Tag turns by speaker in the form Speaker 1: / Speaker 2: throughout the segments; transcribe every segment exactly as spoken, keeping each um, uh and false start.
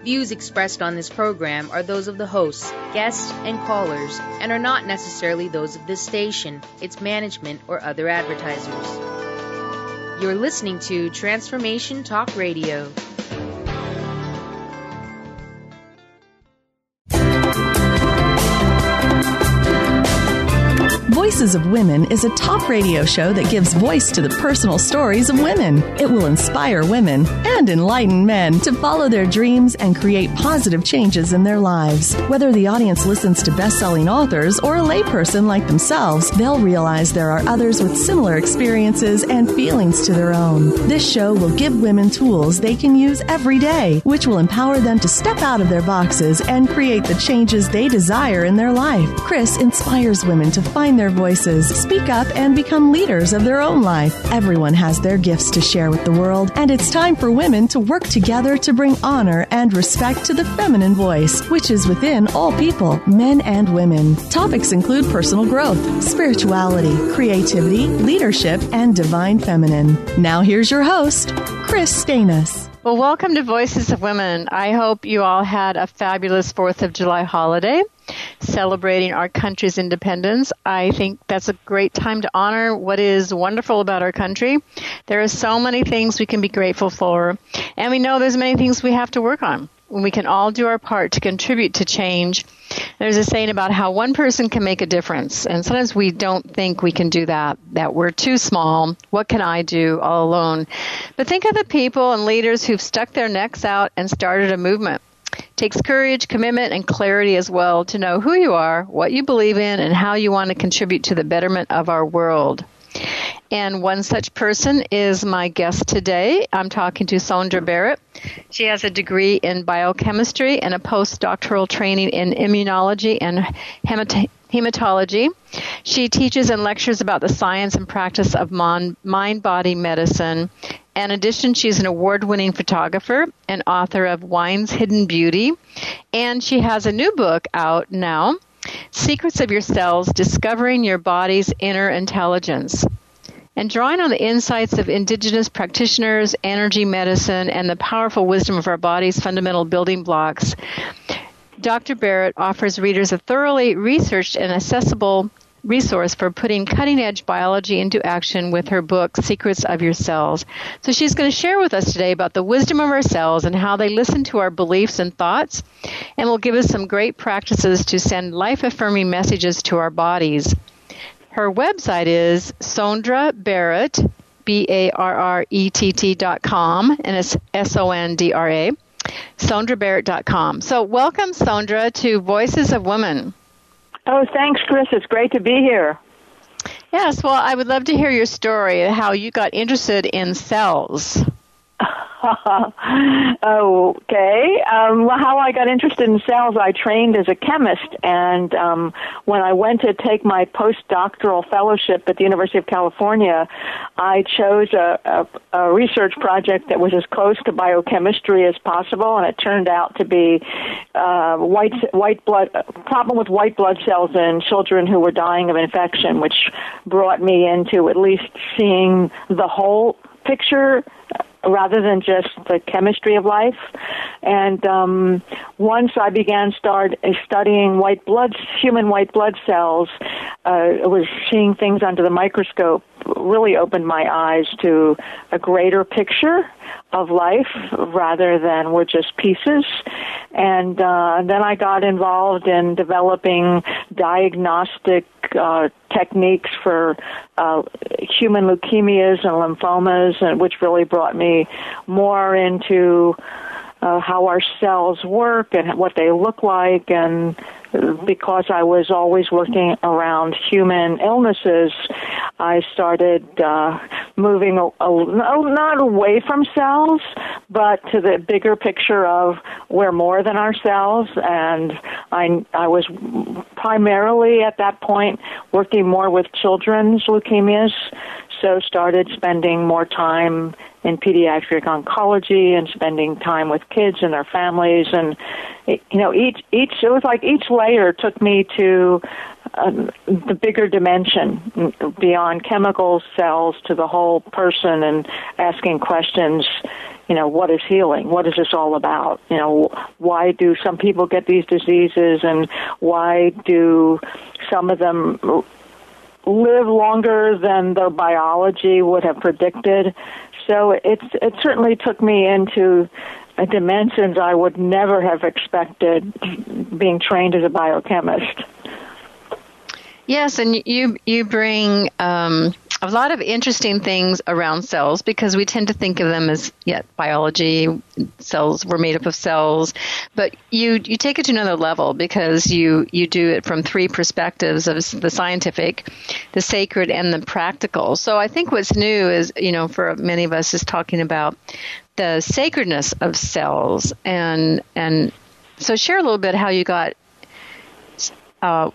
Speaker 1: Views expressed on this program are those of the hosts, guests, and callers, and are not necessarily those of this station, its management, or other advertisers. You're listening to Transformation Talk Radio.
Speaker 2: Voices of Women is a talk radio show that gives voice to the personal stories of women. It will inspire women and enlighten men to follow their dreams and create positive changes in their lives. Whether the audience listens to best-selling authors or a layperson like themselves, they'll realize there are others with similar experiences and feelings to their own. This show will give women tools they can use every day, which will empower them to step out of their boxes and create the changes they desire in their life. Chris inspires women to find their voices, speak up, and become leaders of their own life. Everyone has their gifts to share with the world, and it's time for women to work together to bring honor and respect to the feminine voice, which is within all people, men and women. Topics include personal growth, spirituality, creativity, leadership, and divine feminine. Now here's your host, Chris Stanis.
Speaker 3: Well, welcome to Voices of Women. I hope you all had a fabulous fourth of July holiday, celebrating our country's independence. I think that's a great time to honor what is wonderful about our country. There are so many things we can be grateful for, and we know there's many things we have to work on. We can all do our part to contribute to change. There's a saying about how one person can make a difference, and sometimes we don't think we can do that, that we're too small. What can I do all alone? But think of the people and leaders who've stuck their necks out and started a movement. It takes courage, commitment, and clarity as well to know who you are, what you believe in, and how you want to contribute to the betterment of our world. And one such person is my guest today. I'm talking to Sondra Barrett. She has a degree in biochemistry and a postdoctoral training in immunology and hemat- hematology. She teaches and lectures about the science and practice of mon- mind-body medicine. In addition, she's an award-winning photographer and author of Wine's Hidden Beauty. And she has a new book out now, Secrets of Your Cells, Discovering Your Body's Inner Intelligence. And drawing on the insights of indigenous practitioners, energy medicine, and the powerful wisdom of our body's fundamental building blocks, Doctor Barrett offers readers a thoroughly researched and accessible resource for putting cutting-edge biology into action with her book, Secrets of Your Cells. So she's going to share with us today about the wisdom of our cells and how they listen to our beliefs and thoughts, and will give us some great practices to send life-affirming messages to our bodies. Her website is Sondra Barrett, B A R R E T T dot com, and it's S O N D R A, Sondra Barrett dot com. So welcome, Sondra, to Voices of Women.
Speaker 4: Oh, thanks, Chris. It's great to be here.
Speaker 3: Yes, well, I would love to hear your story, how you got interested in cells.
Speaker 4: Okay. Um, well, how I got interested in cells, I trained as a chemist, and um, when I went to take my postdoctoral fellowship at the University of California, I chose a, a, a research project that was as close to biochemistry as possible, and it turned out to be uh, white white blood problem with white blood cells in children who were dying of infection, which brought me into at least seeing the whole picture rather than just the chemistry of life. And um, once I began start studying white blood, human white blood cells, uh, I was seeing things under the microscope, really opened my eyes to a greater picture of life rather than we're just pieces. And uh, then I got involved in developing diagnostic uh, techniques for uh, human leukemias and lymphomas, and which really brought me more into uh, how our cells work and what they look like. And because I was always working around human illnesses, I started uh, moving a, a, not away from cells, but to the bigger picture of we're more than our cells. And I, I was primarily at that point working more with children's leukemias, so started spending more time in pediatric oncology and spending time with kids and their families. And, you know, each, each, it was like each layer took me to um, the bigger dimension, beyond chemical cells to the whole person, and asking questions, you know, what is healing? What is this all about? You know, why do some people get these diseases, and why do some of them live longer than their biology would have predicted? So it's it certainly took me into dimensions I would never have expected being trained as a biochemist.
Speaker 3: Yes, and you you bring um, a lot of interesting things around cells, because we tend to think of them as yeah, biology. Cells were made up of cells, but you you take it to another level, because you you do it from three perspectives of the scientific, the sacred, and the practical. So I think what's new is, you know, for many of us, is talking about the sacredness of cells, and and so share a little bit how you got. Uh,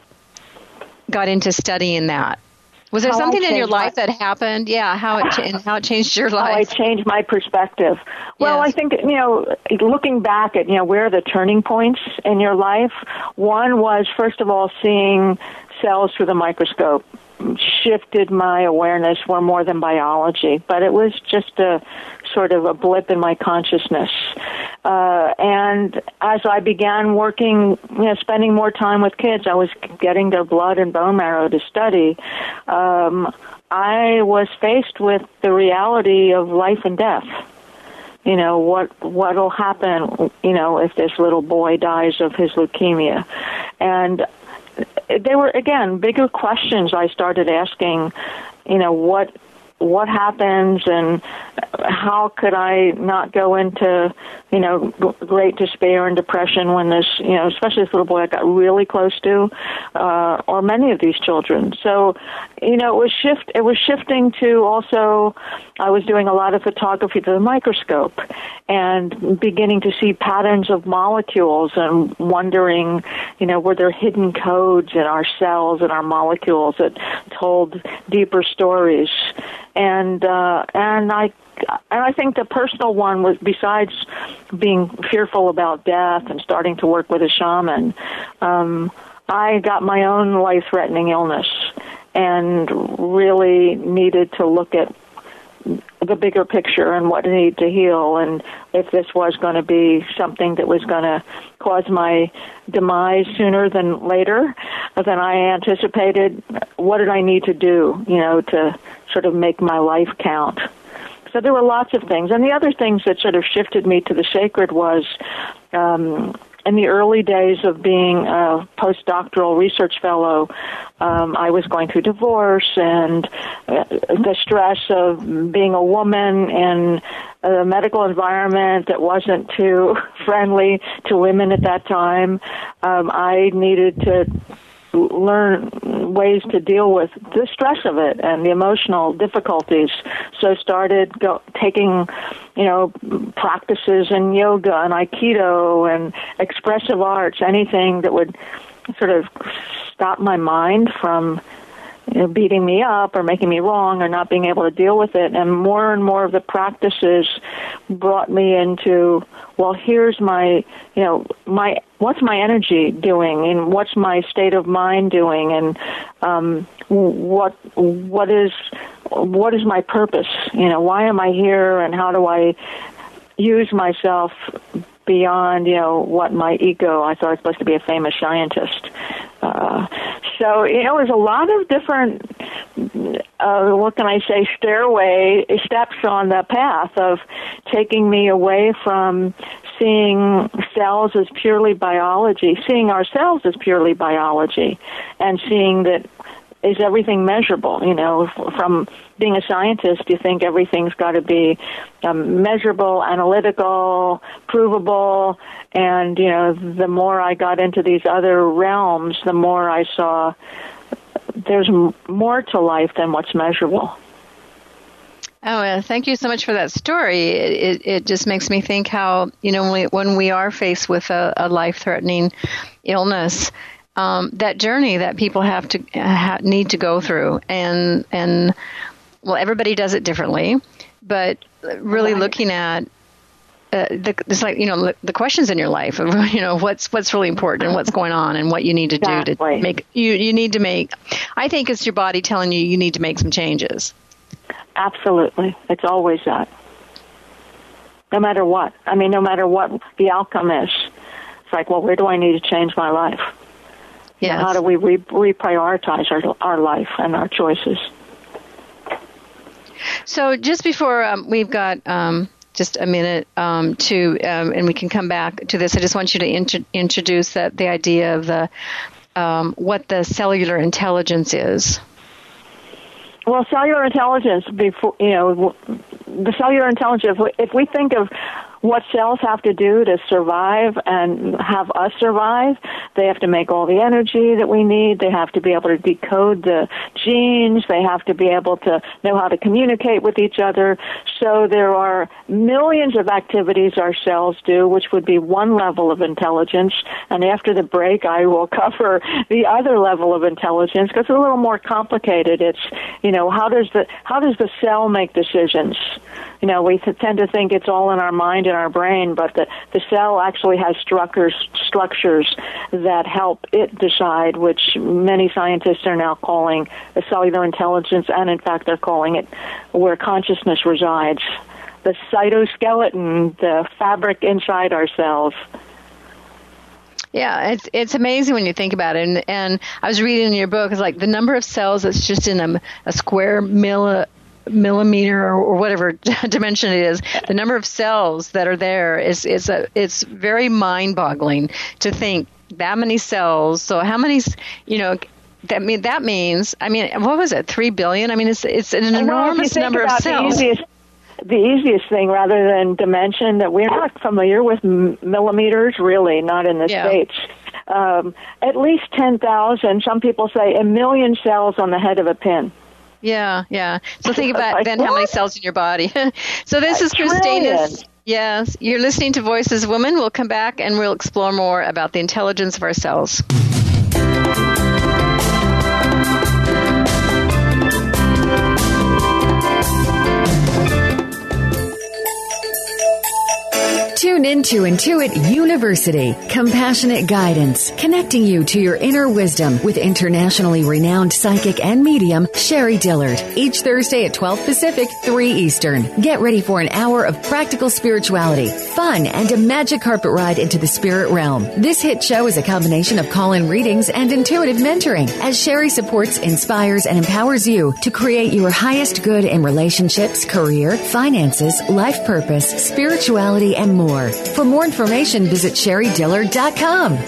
Speaker 3: got into studying that. Was there
Speaker 4: how
Speaker 3: something in your life
Speaker 4: my,
Speaker 3: that happened? Yeah, how it and how it changed your life?
Speaker 4: How I changed my perspective. Well,
Speaker 3: yes.
Speaker 4: I think, you know, looking back at, you know, where are the turning points in your life, one was, first of all, seeing cells through the microscope shifted my awareness for more than biology, but it was just a sort of a blip in my consciousness. Uh, and as I began working, you know, spending more time with kids, I was getting their blood and bone marrow to study. Um, I was faced with the reality of life and death. You know, what what'll happen, you know, if this little boy dies of his leukemia. And they were, again, bigger questions I started asking, you know, what what happens, and how could I not go into, you know, great despair and depression when this, you know, especially this little boy I got really close to, uh, or many of these children. So, you know, it was shift. It was shifting to also, I was doing a lot of photography through the microscope, and beginning to see patterns of molecules, and wondering, you know, were there hidden codes in our cells and our molecules that told deeper stories. And uh, and I and I think the personal one was, besides being fearful about death and starting to work with a shaman, um, I got my own life-threatening illness, and really needed to look at the bigger picture and what I needed to heal, and if this was going to be something that was going to cause my demise sooner than later than I anticipated, what did I need to do, you know, to sort of make my life count? So there were lots of things. And the other things that sort of shifted me to the sacred was, um, in the early days of being a postdoctoral research fellow, um, I was going through divorce, and uh, the stress of being a woman in a medical environment that wasn't too friendly to women at that time. Um, I needed to learn ways to deal with the stress of it and the emotional difficulties. So started go, taking, you know, practices in yoga and Aikido and expressive arts, anything that would sort of stop my mind from, you know, beating me up or making me wrong or not being able to deal with it. And more and more of the practices brought me into, well, here's my, you know, my, what's my energy doing, and what's my state of mind doing, and um, what, what is, what is my purpose? You know, why am I here, and how do I use myself beyond, you know, what my ego, I thought I was supposed to be a famous scientist. Uh, so, you know, there's a lot of different, uh, what can I say, stairway steps on the path of taking me away from seeing cells as purely biology, seeing ourselves as purely biology, and seeing that is everything measurable. You know, from being a scientist, you think everything's got to be um, measurable, analytical, provable, and, you know, the more I got into these other realms, the more I saw there's m- more to life than what's measurable.
Speaker 3: Oh, uh, thank you so much for that story. It, it, it just makes me think how, you know, when we, when we are faced with a, a life-threatening illness, um, that journey that people have to ha- need to go through, and and well, everybody does it differently, but really right. looking at uh, the, it's like, you know, the questions in your life of, you know, what's what's really important and what's going on and what you need to
Speaker 4: exactly.
Speaker 3: do to make you you need to make. I think it's your body telling you you need to make some changes.
Speaker 4: Absolutely. It's always that. no matter what. I mean, no matter what the outcome is. It's like, well, where do I need to change my life?
Speaker 3: Yes.
Speaker 4: How do we re- reprioritize our, our life and our choices?
Speaker 3: So just before um, we've got um, just a minute um, to, um, and we can come back to this, I just want you to int- introduce that, the idea of the um, what the cellular intelligence is.
Speaker 4: Well, cellular intelligence, before you know, the cellular intelligence, if we think of what cells have to do to survive and have us survive, they have to make all the energy that we need. They have to be able to decode the genes. They have to be able to know how to communicate with each other. So there are millions of activities our cells do, which would be one level of intelligence. And after the break, I will cover the other level of intelligence because it's a little more complicated. It's, you know, how does the how does the cell make decisions? You know, we tend to think it's all in our mind and our brain, but the, the cell actually has structures, structures that help it decide, which many scientists are now calling a cellular intelligence, and in fact they're calling it where consciousness resides. The cytoskeleton, the fabric inside our cells.
Speaker 3: Yeah, it's it's amazing when you think about it. And, and I was reading in your book, it's like the number of cells that's just in a, a square milli, millimeter or, or whatever dimension it is, the number of cells that are there is is a, it's very mind-boggling to think that many cells. So how many, you know, that mean that means, I mean, what was it, three billion? I mean, it's it's an enormous well, number of cells.
Speaker 4: The easiest, the easiest thing, rather than dimension, that we're not familiar with m- millimeters, really, not in the
Speaker 3: yeah. States.
Speaker 4: Um, at least ten thousand, some people say a million cells on the head of a pin.
Speaker 3: Yeah, yeah. So think about
Speaker 4: like,
Speaker 3: then
Speaker 4: what?
Speaker 3: how many cells in your body. So this is Christina. Yes, you're listening to Voices of Women. We'll come back and we'll explore more about the intelligence of our cells.
Speaker 5: Tune into Intuit University, compassionate guidance, connecting you to your inner wisdom with internationally renowned psychic and medium, Sherry Dillard. Each Thursday at twelve Pacific, three Eastern. Get ready for an hour of practical spirituality, fun, and a magic carpet ride into the spirit realm. This hit show is a combination of call-in readings and intuitive mentoring, as Sherry supports, inspires, and empowers you to create your highest good in relationships, career, finances, life purpose, spirituality, and more. For more information, visit sherry dillard dot com.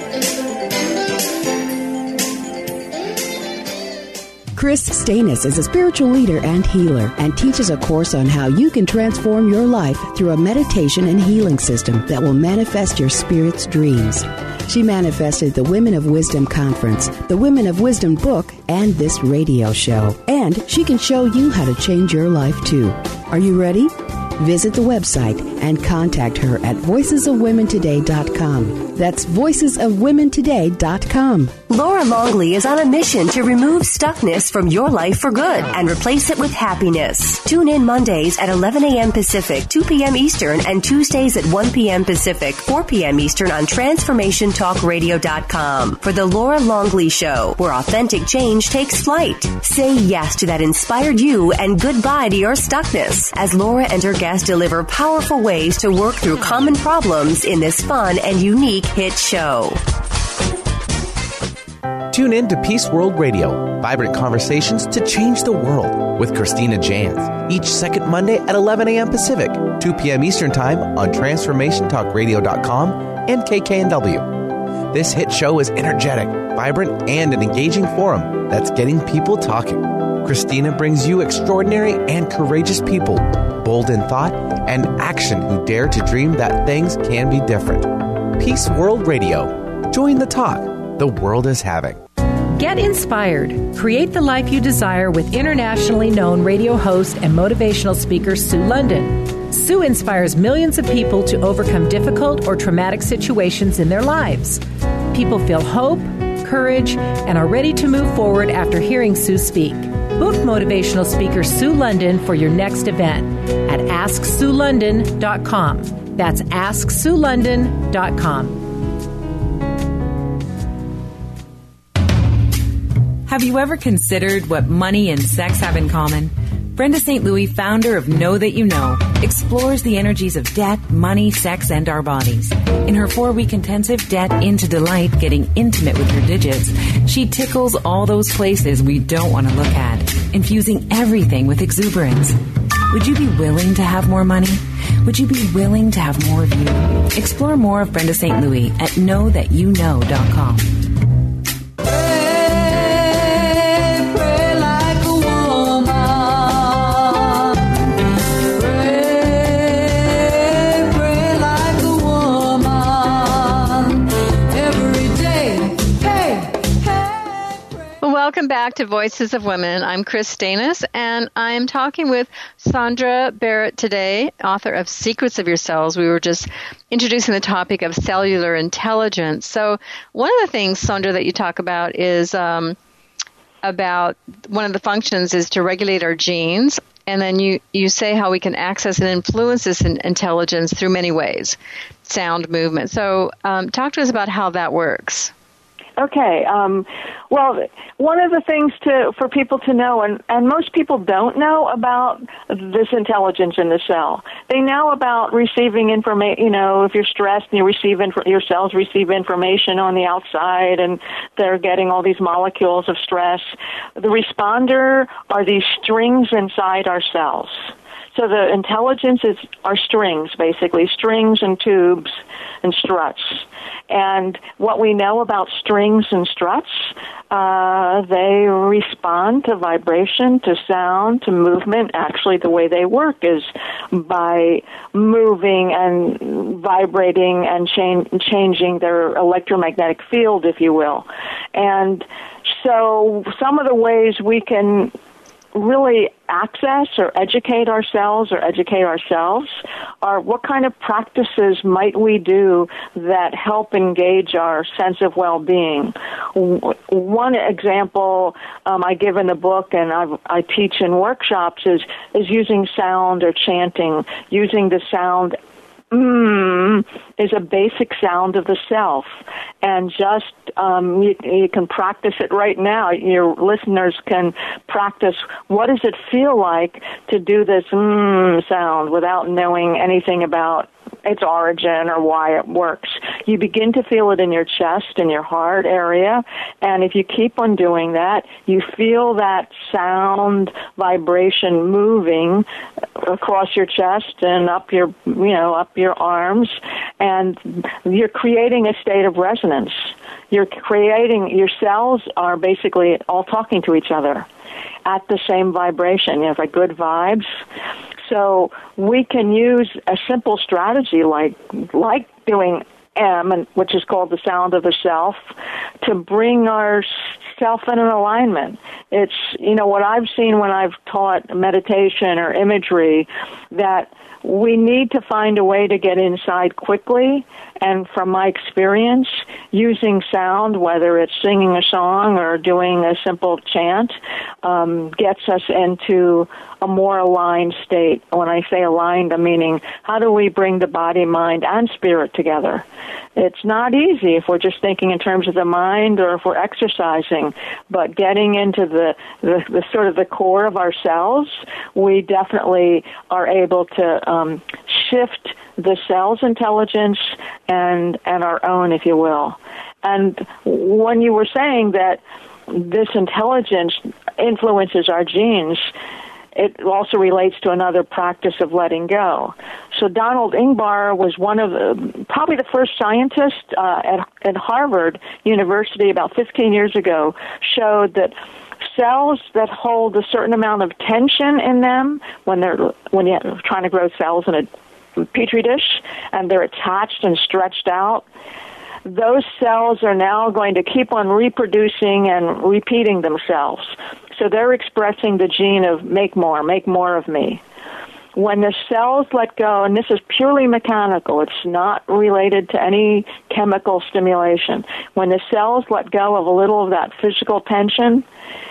Speaker 6: Chris Stanis is a spiritual leader and healer and teaches a course on how you can transform your life through a meditation and healing system that will manifest your spirit's dreams. She manifested the Women of Wisdom Conference, the Women of Wisdom book, and this radio show. And she can show you how to change your life too. Are you ready? Visit the website and contact her at voices of women today dot com. That's voices of women today dot com.
Speaker 7: Laura Longley is on a mission to remove stuckness from your life for good and replace it with happiness. Tune in Mondays at eleven a.m. Pacific, two p.m. Eastern, and Tuesdays at one p.m. Pacific, four p.m. Eastern on transformation talk radio dot com for The Laura Longley Show, where authentic change takes flight. Say yes to that inspired you and goodbye to your stuckness as Laura and her guests deliver powerful ways to work through common problems in this fun and unique hit show.
Speaker 8: Tune in to Peace World Radio, vibrant conversations to change the world with Christina Jans, each second Monday at eleven a.m. Pacific, two p.m. Eastern Time on transformation talk radio dot com and K K N W. This hit show is energetic, vibrant, and an engaging forum that's getting people talking. Christina brings you extraordinary and courageous people, bold in thought and action, who dare to dream that things can be different. Peace World Radio. Join the talk the world is having.
Speaker 9: Get inspired. Create the life you desire with internationally known radio host and motivational speaker Sue London. Sue inspires millions of people to overcome difficult or traumatic situations in their lives. People feel hope, courage, and are ready to move forward after hearing Sue speak. Book motivational speaker Sue London for your next event at ask sue london dot com. That's ask sue london dot com.
Speaker 10: Have you ever considered what money and sex have in common? Brenda Saint Louis, founder of Know That You Know, explores the energies of debt, money, sex, and our bodies. In her four-week intensive Debt into Delight, Getting Intimate with Your Digits, she tickles all those places we don't want to look at, infusing everything with exuberance. Would you be willing to have more money? Would you be willing to have more of you? Explore more of Brenda Saint Louis at know that you know dot com.
Speaker 3: Welcome back to Voices of Women. I'm Chris Stanis, and I'm talking with Sandra Barrett today, author of Secrets of Your Cells. We were just introducing the topic of cellular intelligence. So one of the things, Sandra, that you talk about is um, about one of the functions is to regulate our genes, and then you, you say how we can access and influence this in intelligence through many ways, sound, movement. So um, talk to us about how that works.
Speaker 4: Okay. Um, well, one of the things to for people to know, and, and most people don't know about this intelligence in the cell. They know about receiving information. You know, if you're stressed, and you receive inf- your cells receive information on the outside, and they're getting all these molecules of stress. The responder are these strings inside our cells. So the intelligence is our strings, basically, strings and tubes and struts. And what we know about strings and struts, uh, they respond to vibration, to sound, to movement. Actually, the way they work is by moving and vibrating and change, changing their electromagnetic field, if you will. And so some of the ways we can really access or educate ourselves or educate ourselves are what kind of practices might we do that help engage our sense of well-being. One example um, I give in the book and I've, I teach in workshops is, is using sound or chanting, using the sound Mm is a basic sound of the self, and just um, you, you can practice it right now. Your listeners can practice what does it feel like to do this mm sound without knowing anything about its origin or why it works. You begin to feel it in your chest and your heart area, and if you keep on doing that, you feel that sound vibration moving across your chest and up your, you know, up your arms, and you're creating a state of resonance. You're creating, your cells are basically all talking to each other at the same vibration. You have like good vibes. So we can use a simple strategy like like doing M, and which is called the sound of the self, to bring our self in an alignment. It's, you know, what I've seen when I've taught meditation or imagery, that we need to find a way to get inside quickly. And from my experience, using sound, whether it's singing a song or doing a simple chant, um, gets us into a more aligned state. When I say aligned, I'm meaning how do we bring the body, mind, and spirit together? It's not easy if we're just thinking in terms of the mind or if we're exercising, but getting into the, the, the sort of the core of ourselves, we definitely are able to um, shift the cell's intelligence and and our own, if you will. And when you were saying that this intelligence influences our genes, it also relates to another practice of letting go. So Donald Ingbar was one of the, probably the first scientists uh, at, at Harvard University about fifteen years ago, showed that cells that hold a certain amount of tension in them when they're when you're trying to grow cells in a Petri dish and they're attached and stretched out, those cells are now going to keep on reproducing and repeating themselves. So they're expressing the gene of make more, make more of me. When the cells let go, and this is purely mechanical, it's not related to any chemical stimulation. When the cells let go of a little of that physical tension,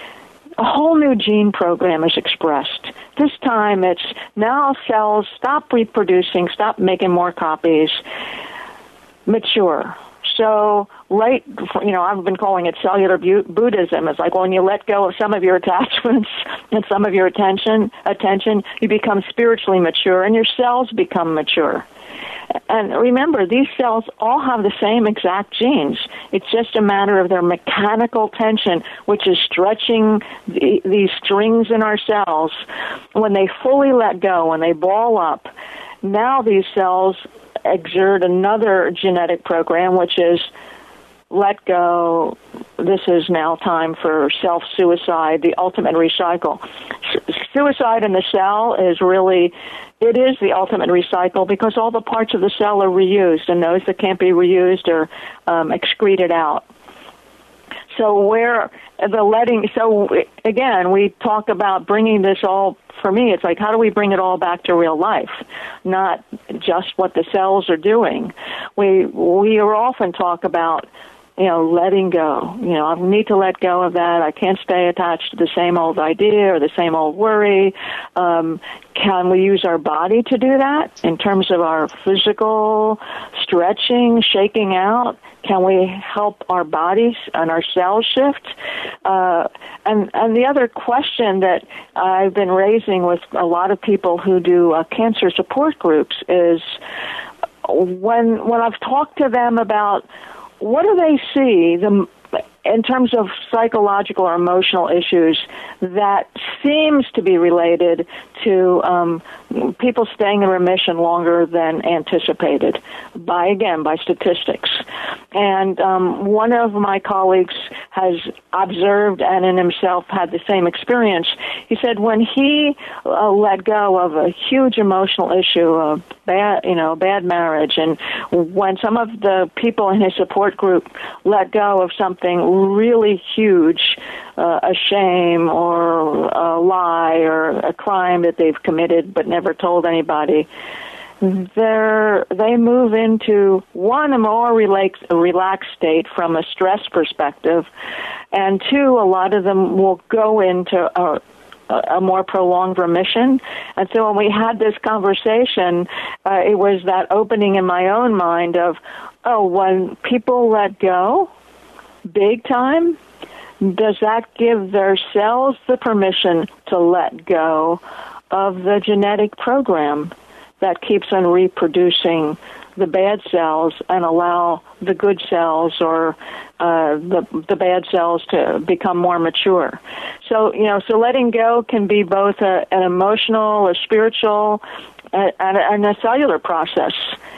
Speaker 4: a whole new gene program is expressed. This time it's now cells stop reproducing, stop making more copies, mature, so right, you know, I've been calling it cellular bu- Buddhism. It's like when you let go of some of your attachments and some of your attention, attention, you become spiritually mature and your cells become mature. And remember, these cells all have the same exact genes. It's just a matter of their mechanical tension, which is stretching the, these strings in our cells. When they fully let go, when they ball up, now these cells exert another genetic program, which is let go. This is now time for self-suicide, the ultimate recycle. Suicide in the cell is really, it is the ultimate recycle because all the parts of the cell are reused, and those that can't be reused are um, excreted out. So where the letting, so again, we talk about bringing this all, for me, it's like, how do we bring it all back to real life? Not just what the cells are doing. We, we are often talk about, you know, letting go. You know, I need to let go of that. I can't stay attached to the same old idea or the same old worry. Um, can we use our body to do that in terms of our physical stretching, shaking out? Can we help our bodies and our cells shift? Uh, and, and the other question that I've been raising with a lot of people who do uh, cancer support groups is when when I've talked to them about what do they see the, in terms of psychological or emotional issues that seems to be related to um, people staying in remission longer than anticipated by, again, by statistics. And um, one of my colleagues has observed and in himself had the same experience. He said when he uh, let go of a huge emotional issue, a bad, you know, bad marriage, and when some of the people in his support group let go of something really huge, uh, a shame or a lie or a crime that they've committed but never told anybody, they're, they move into, one, a more relax, relaxed state from a stress perspective, and two, a lot of them will go into a, a more prolonged remission. And so when we had this conversation, uh, it was that opening in my own mind of, oh, when people let go, big time, does that give their cells the permission to let go of the genetic program that keeps on reproducing the bad cells and allow the good cells or uh, the the bad cells to become more mature? So, you know, so letting go can be both a, an emotional, a spiritual, and a, and a cellular process.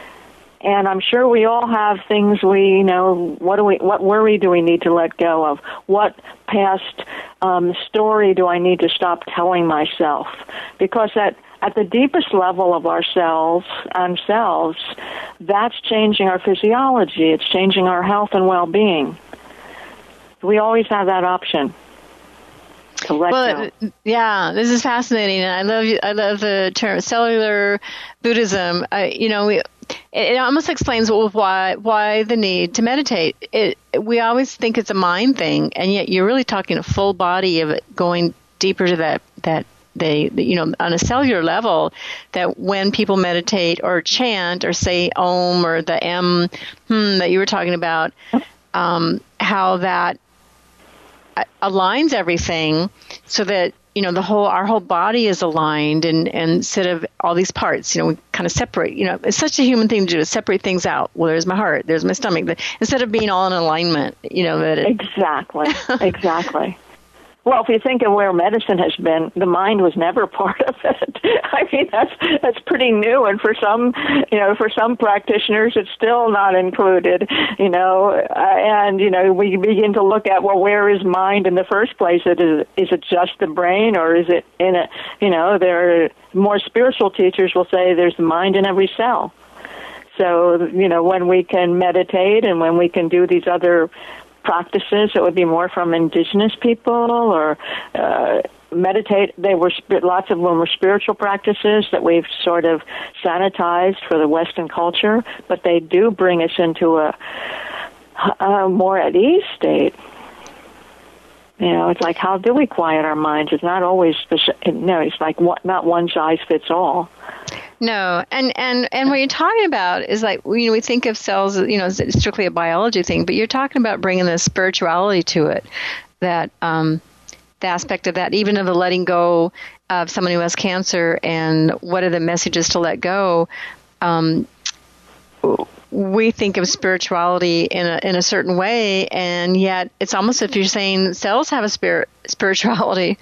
Speaker 4: And I'm sure we all have things we, you know, what do we, what worry do we need to let go of? What past um, story do I need to stop telling myself? Because at, at the deepest level of ourselves and selves, that's changing our physiology. It's changing our health and well-being. We always have that option. To let
Speaker 3: well,
Speaker 4: go.
Speaker 3: Yeah, this is fascinating, and I love I love the term cellular Buddhism. I, you know, we, it almost explains why why the need to meditate. It, we always think it's a mind thing, and yet you're really talking a full body of it, going deeper to that that they you know on a cellular level. That when people meditate or chant or say Om or the M hmm, that you were talking about, um, how that aligns everything so that, you know, the whole, our whole body is aligned, and, and instead of all these parts, you know, we kind of separate, you know, it's such a human thing to do, is separate things out. Well, there's my heart, there's my stomach, but instead of being all in alignment, you know, that it,
Speaker 4: Exactly, exactly. Well, if you think of where medicine has been, the mind was never part of it. I mean, that's that's pretty new, and for some, you know, for some practitioners, it's still not included. You know, uh, and you know, we begin to look at, well, where is mind in the first place? It is is it just the brain, or is it in a? You know, there are more spiritual teachers will say there's the mind in every cell. So, you know, when we can meditate and when we can do these other practices that would be more from indigenous people or uh, meditate. They were lots of them were spiritual practices that we've sort of sanitized for the Western culture, but they do bring us into a, a more at ease state. You know, it's like, how do we quiet our minds? It's not always the, no, it's like what, not one size fits all.
Speaker 3: No, and, and, and what you're talking about is like, you know, we think of cells, you know, as strictly a biology thing, but you're talking about bringing the spirituality to it, that um, the aspect of that, even of the letting go of someone who has cancer and what are the messages to let go. Um, we think of spirituality in a, in a certain way, and yet it's almost as if you're saying cells have a spirit spirituality.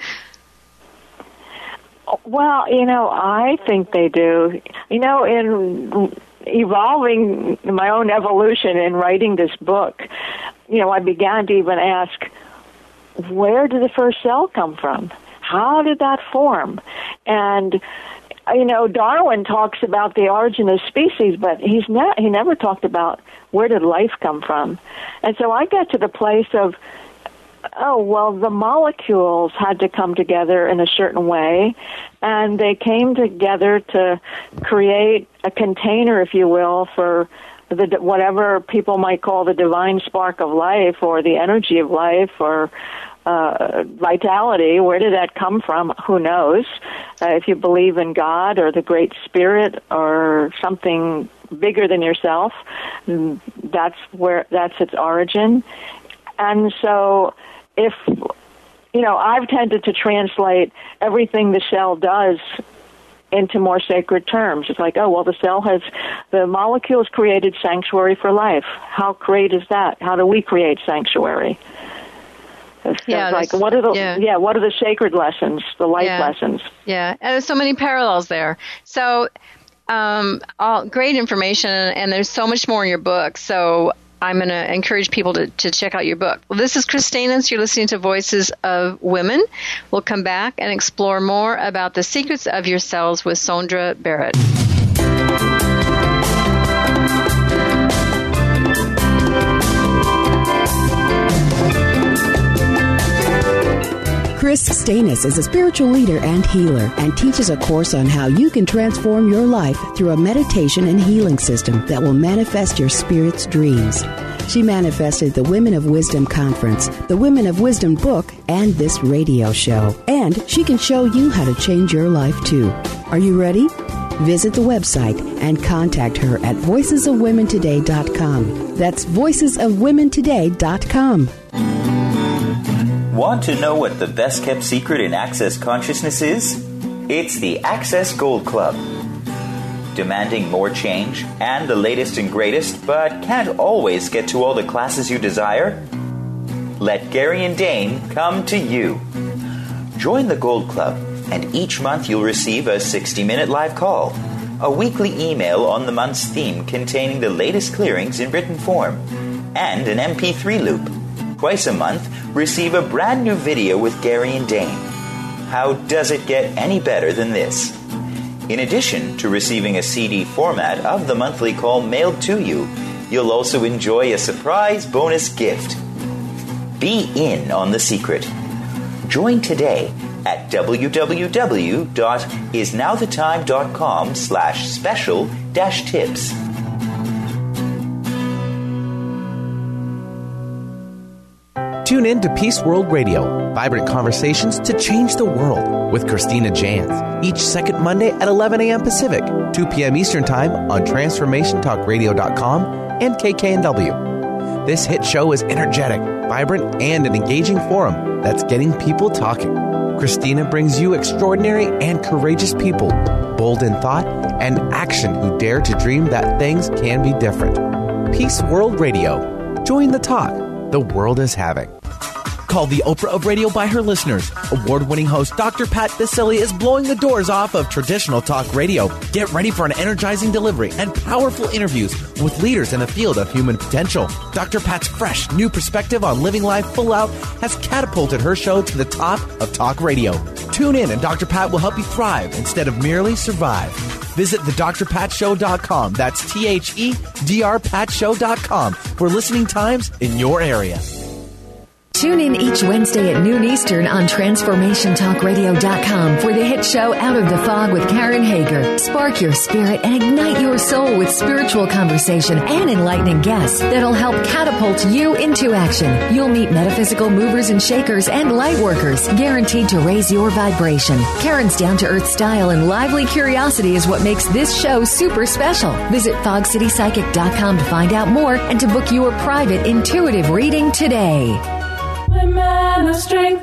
Speaker 4: Well, you know, I think they do. You know, in evolving my own evolution in writing this book, you know, I began to even ask, where did the first cell come from? How did that form? And, you know, Darwin talks about the origin of species, but he's ne- he never talked about where did life come from. And so I got to the place of, oh, well, the molecules had to come together in a certain way, and they came together to create a container, if you will, for the whatever people might call the divine spark of life or the energy of life or uh, vitality. Where did that come from? Who knows? Uh, if you believe in God or the Great Spirit or something bigger than yourself, that's where that's its origin. And so if, you know, I've tended to translate everything the cell does into more sacred terms. It's like, oh, well, the cell has, the molecules created sanctuary for life. How great is that? How do we create sanctuary? It's
Speaker 3: yeah,
Speaker 4: like, what are the,
Speaker 3: yeah.
Speaker 4: yeah, what are the sacred lessons, the life
Speaker 3: yeah.
Speaker 4: lessons?
Speaker 3: Yeah, and there's so many parallels there. So, um, all great information, and there's so much more in your book. So I'm going to encourage people to, to check out your book. Well, this is Christina. You're listening to Voices of Women. We'll come back and explore more about the secrets of your cells with Sondra Barrett.
Speaker 6: Chris Stanis is a spiritual leader and healer and teaches a course on how you can transform your life through a meditation and healing system that will manifest your spirit's dreams. She manifested the Women of Wisdom Conference, the Women of Wisdom book, and this radio show. And she can show you how to change your life too. Are you ready? Visit the website and contact her at voices of women today dot com. That's voices of women today dot com.
Speaker 11: Want to know what the best-kept secret in Access Consciousness is? It's the Access Gold Club. Demanding more change and the latest and greatest, but can't always get to all the classes you desire? Let Gary and Dane come to you. Join the Gold Club, and each month you'll receive a sixty-minute live call, a weekly email on the month's theme containing the latest clearings in written form, and an M P three loop. Twice a month, receive a brand new video with Gary and Dane. How does it get any better than this? In addition to receiving a C D format of the monthly call mailed to you, you'll also enjoy a surprise bonus gift. Be in on the secret. Join today at www.isnowthetime.com slash special dash tips.
Speaker 8: Tune in to Peace World Radio, vibrant conversations to change the world with Christina Jans, each second Monday at eleven a.m. Pacific, two p.m. Eastern Time on transformation talk radio dot com and K K N W. This hit show is energetic, vibrant, and an engaging forum that's getting people talking. Christina brings you extraordinary and courageous people, bold in thought and action who dare to dream that things can be different. Peace World Radio. Join the talk the world is having. Called the Oprah of radio by her listeners, award-winning host Doctor Pat Baccili is blowing the doors off of traditional talk radio. Get ready for an energizing delivery and powerful interviews with leaders in the field of human potential. Doctor Pat's fresh, new perspective on living life full out has catapulted her show to the top of talk radio. Tune in and Doctor Pat will help you thrive instead of merely survive. Visit the dr pat show dot com. That's T H E D R pat show dot com for listening times in your area.
Speaker 5: Tune in each Wednesday at noon Eastern on transformation talk radio dot com for the hit show Out of the Fog with Karen Hager. Spark your spirit and ignite your soul with spiritual conversation and enlightening guests that'll help catapult you into action. You'll meet metaphysical movers and shakers and light workers, guaranteed to raise your vibration. Karen's down-to-earth style and lively curiosity is what makes this show super special. Visit fog city psychic dot com to find out more and to book your private intuitive reading today.
Speaker 12: Women of strength,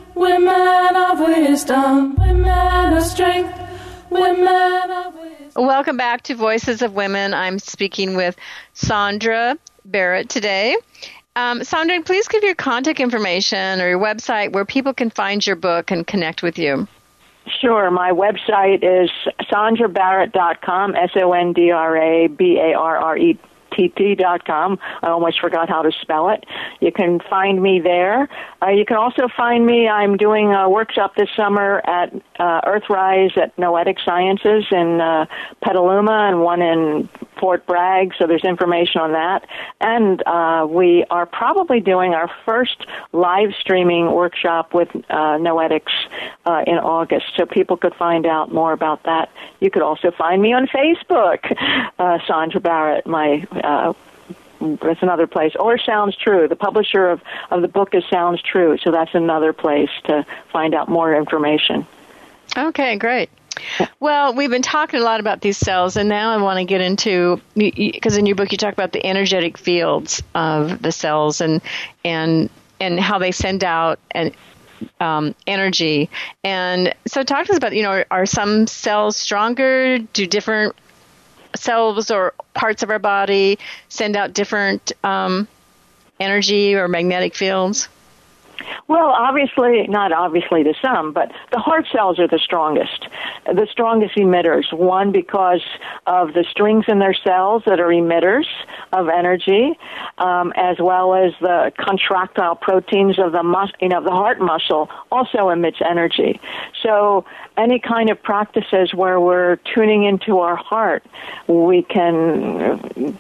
Speaker 12: women of wisdom, women of strength, women of wisdom.
Speaker 3: Welcome back to Voices of Women. I'm speaking with Sandra Barrett today. Um, Sandra, please give your contact information or your website where people can find your book and connect with you.
Speaker 4: Sure. My website is sandra barrett dot com, S O N D R A B A R R E T T dot com. I almost forgot how to spell it. You can find me there. Uh, you can also find me, I'm doing a workshop this summer at uh, Earthrise at Noetic Sciences in uh, Petaluma and one in Fort Bragg, so there's information on that. And uh, we are probably doing our first live streaming workshop with uh, Noetics uh, in August, so people could find out more about that. You could also find me on Facebook, uh, Sandra Barrett, my uh, that's another place. Or Sounds True. The publisher of, of the book is Sounds True, so that's another place to find out more information.
Speaker 3: Okay, great. Well, we've been talking a lot about these cells, and now I want to get into, because in your book you talk about the energetic fields of the cells and and and how they send out an um, energy. And so talk to us about, you know, are some cells stronger? Do different cells or parts of our body send out different um, energy or magnetic fields?
Speaker 4: Well, obviously, not obviously to some, but the heart cells are the strongest, the strongest emitters. One, because of the strings in their cells that are emitters of energy, um, as well as the contractile proteins of the mus- you know, the heart muscle also emits energy. So any kind of practices where we're tuning into our heart, we can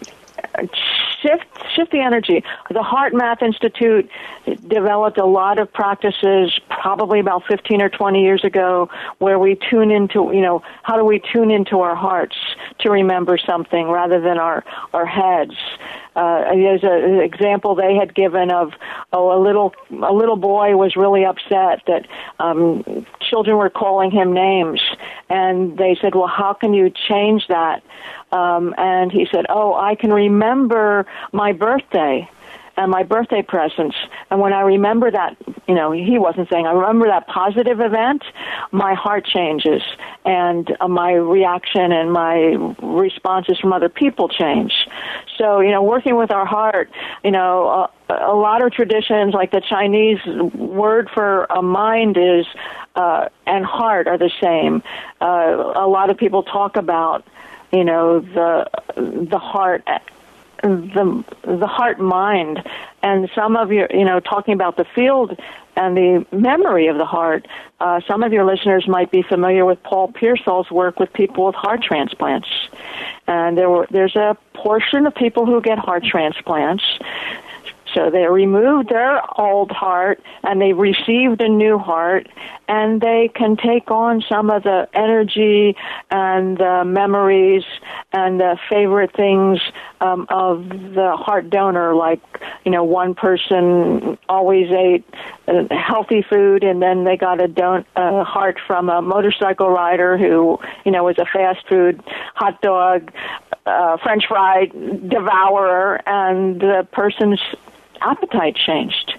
Speaker 4: shift shift the energy. The Heart Math Institute developed a lot of practices probably about fifteen or twenty years ago where we tune into, you know, how do we tune into our hearts to remember something rather than our, our heads. Uh, there's a, an example they had given of oh, a little a little boy was really upset that um, children were calling him names, and they said, well, how can you change that? Um, and he said, oh, I can remember my birthday and my birthday presents. And when I remember that, you know, he wasn't saying, I remember that positive event, my heart changes, and uh, my reaction and my responses from other people change. So, you know, working with our heart, you know, uh, a lot of traditions, like the Chinese word for a mind is, uh, and heart are the same. Uh, a lot of people talk about, you know, the the heart, the the heart mind, and some of you, you know, talking about the field and the memory of the heart. Uh, some of your listeners might be familiar with Paul Pearsall's work with people with heart transplants, and there were there's a portion of people who get heart transplants. So they removed their old heart and they received a new heart, and they can take on some of the energy and the memories and the favorite things um, of the heart donor. Like, you know, one person always ate uh, healthy food, and then they got a don- uh, heart from a motorcycle rider who, you know, was a fast food hot dog, uh, French fry devourer, and the person's appetite changed.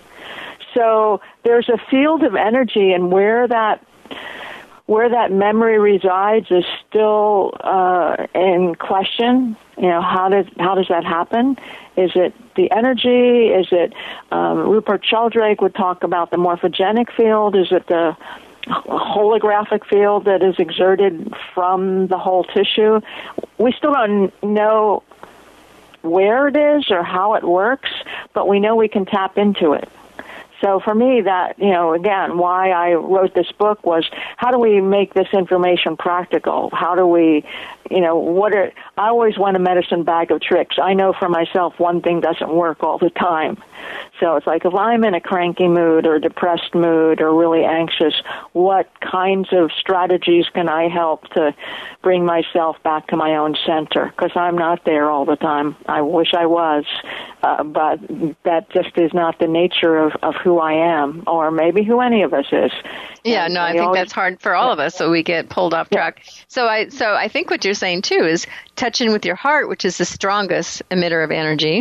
Speaker 4: So there's a field of energy, and where that where that memory resides is still uh, in question. You know, how does how does that happen? Is it the energy? Is it um, Rupert Sheldrake would talk about the morphogenic field? Is it the holographic field that is exerted from the whole tissue? We still don't know where it is or how it works, but we know we can tap into it. So for me, that, you know, again, why I wrote this book was how do we make this information practical? How do we, you know, what are, I always want a medicine bag of tricks. I know for myself one thing doesn't work all the time. So it's like if I'm in a cranky mood or depressed mood or really anxious, what kinds of strategies can I help to bring myself back to my own center? Because I'm not there all the time. I wish I was, uh, but that just is not the nature of, of who I am, or maybe who any of us is.
Speaker 3: Yeah,
Speaker 4: and
Speaker 3: no, I think
Speaker 4: always,
Speaker 3: that's hard for all of us, so we get pulled off track.
Speaker 4: Yeah.
Speaker 3: So I so I think what you're saying, too, is touch in with your heart, which is the strongest emitter of energy.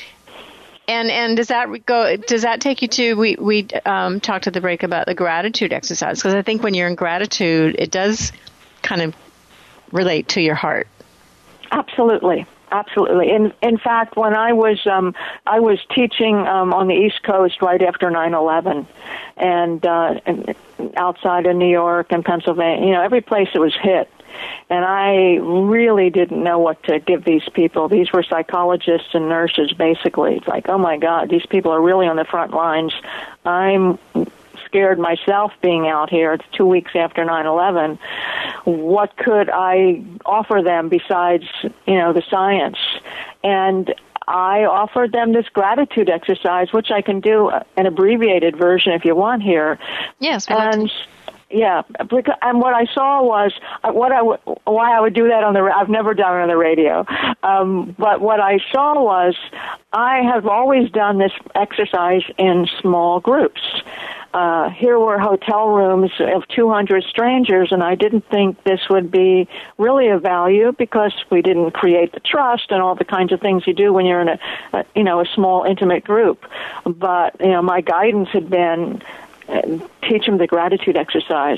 Speaker 3: And and does that go? Does that take you to? We we um, talked at the break about the gratitude exercise, because I think when you're in gratitude, it does kind of relate to your heart.
Speaker 4: Absolutely, absolutely. In in fact, when I was um, I was teaching um, on the East Coast right after nine eleven, and, uh, and outside of New York and Pennsylvania, you know, every place that was hit. And I really didn't know what to give these people. These were psychologists and nurses, basically. It's like, oh, my God, these people are really on the front lines. I'm scared myself being out here. It's two weeks after nine eleven. What could I offer them besides, you know, the science? And I offered them this gratitude exercise, which I can do an abbreviated version if you want here.
Speaker 3: Yes.
Speaker 4: And... Yeah, and what I saw was what I w- why I would do that on the. I've never done it on the radio, um, but what I saw was I have always done this exercise in small groups. Uh, here were hotel rooms of two hundred strangers, and I didn't think this would be really of value because we didn't create the trust and all the kinds of things you do when you're in a, a you know a small intimate group. But you know, my guidance had been. Teach them the gratitude exercise.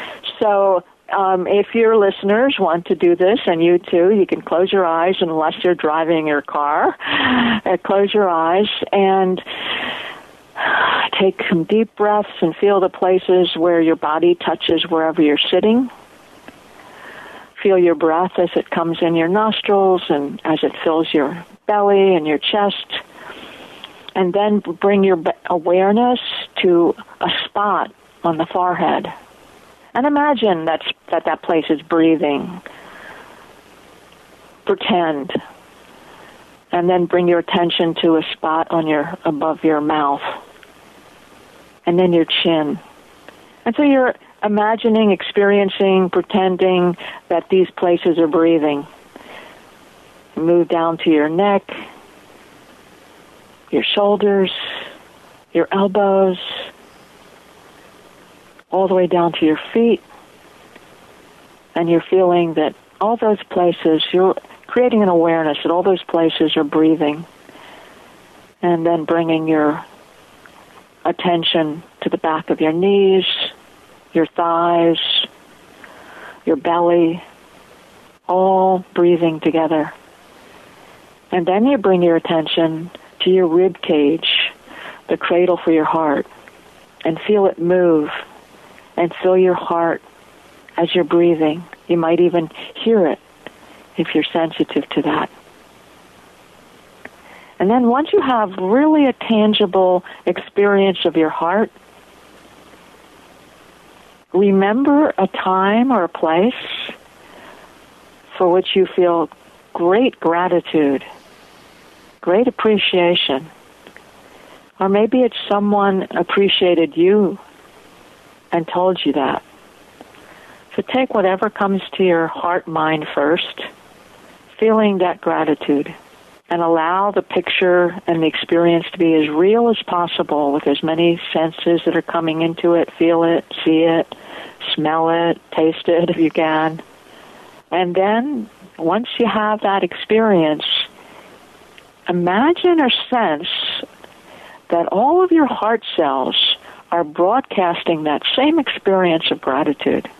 Speaker 4: So um, if your listeners want to do this, and you too, you can close your eyes unless you're driving your car. Uh, close your eyes and take some deep breaths and feel the places where your body touches wherever you're sitting. Feel your breath as it comes in your nostrils and as it fills your belly and your chest. And then bring your awareness to a spot on the forehead. And imagine that's, that that place is breathing. Pretend. And then bring your attention to a spot on your above your mouth. And then your chin. And so you're imagining, experiencing, pretending that these places are breathing. Move down to your neck, your shoulders, your elbows, all the way down to your feet. And you're feeling that all those places, you're creating an awareness that all those places are breathing. And then bringing your attention to the back of your knees, your thighs, your belly, all breathing together. And then you bring your attention to your rib cage, the cradle for your heart, and feel it move and fill your heart as you're breathing. You might even hear it if you're sensitive to that. And then once you have really a tangible experience of your heart, remember a time or a place for which you feel great gratitude, great appreciation. Or maybe it's someone appreciated you and told you that. So take whatever comes to your heart mind first, feeling that gratitude, and allow the picture and the experience to be as real as possible with as many senses that are coming into it. Feel it, see it, smell it, taste it if you can. And then once you have that experience, imagine or sense that all of your heart cells are broadcasting that same experience of gratitude.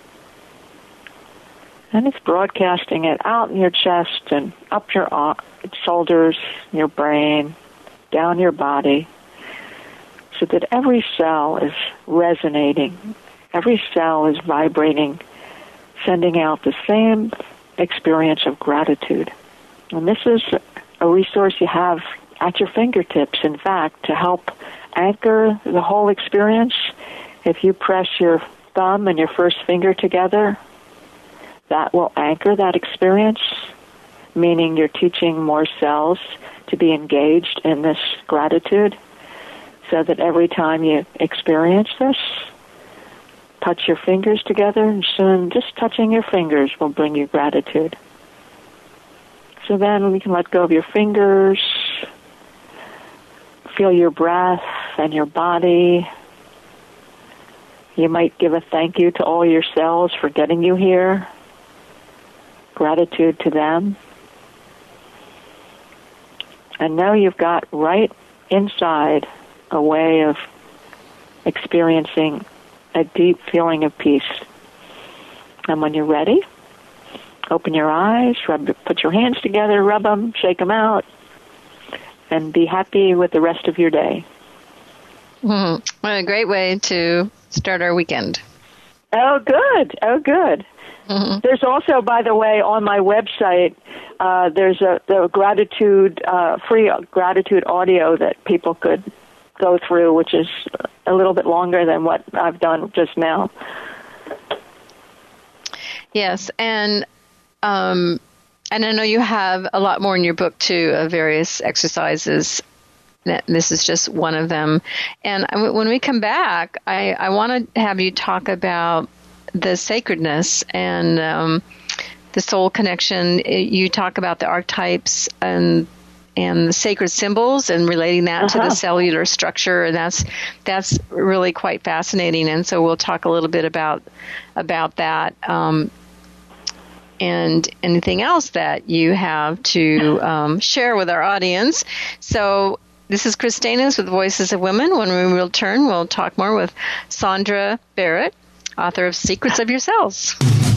Speaker 4: And it's broadcasting it out in your chest and up your shoulders, your brain, down your body, so that every cell is resonating, every cell is vibrating, sending out the same experience of gratitude. And this is a resource you have at your fingertips, in fact, to help anchor the whole experience. If you press your thumb and your first finger together, that will anchor that experience, meaning you're teaching more cells to be engaged in this gratitude, so that every time you experience this, touch your fingers together, and soon just touching your fingers will bring you gratitude. So then we can let go of your fingers, feel your breath and your body. You might give a thank you to all your cells for getting you here. Gratitude to them. And now you've got right inside a way of experiencing a deep feeling of peace. And when you're ready, open your eyes, rub, put your hands together, rub them, shake them out, and be happy with the rest of your day.
Speaker 3: Mm-hmm. What a great way to start our weekend.
Speaker 4: Oh, good. Oh, good. Mm-hmm. There's also, by the way, on my website, uh, there's a the gratitude, uh, free gratitude audio that people could go through, which is a little bit longer than what I've done just now.
Speaker 3: Yes, and um, and I know you have a lot more in your book, too, of various exercises. This is just one of them. And when we come back, I, I want to have you talk about the sacredness and um, the soul connection. You talk about the archetypes and and the sacred symbols and relating that uh-huh. to the cellular structure, and that's that's really quite fascinating. And so we'll talk a little bit about about that. Um, and anything else that you have to um, share with our audience. So this is Christina's with Voices of Women. When we return, we'll talk more with Sandra Barrett, author of Secrets of Your Cells.